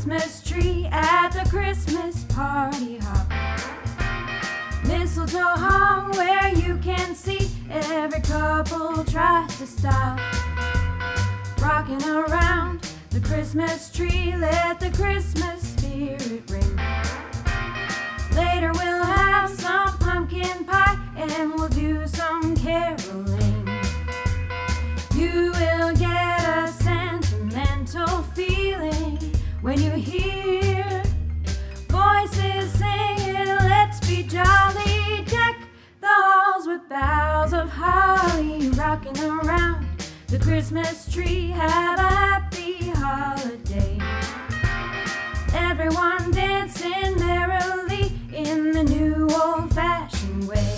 Christmas tree at the Christmas party hop. Mistletoe hung where you can see. Every couple tries to stop. Rocking around the Christmas tree, let the Christmas spirit ring. Later we'll have some pumpkin pie and we'll do some caroling. You will get a sentimental feeling when you hear voices singing, let's be jolly, deck the halls with boughs of holly. Rocking around the Christmas tree, have a happy holiday. Everyone dancing merrily in the new old-fashioned way.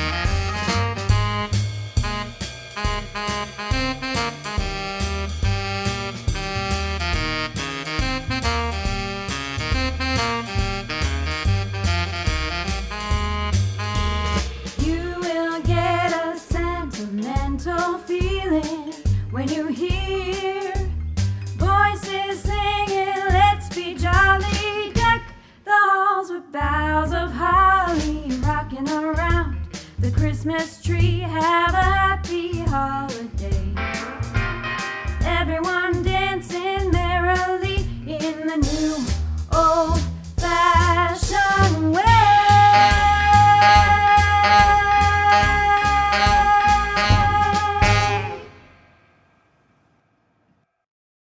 You will get a sentimental feeling when you hear voices singing, let's be jolly, deck the halls with boughs of holly. Rocking around the Christmas tree, have a happy holiday. Everyone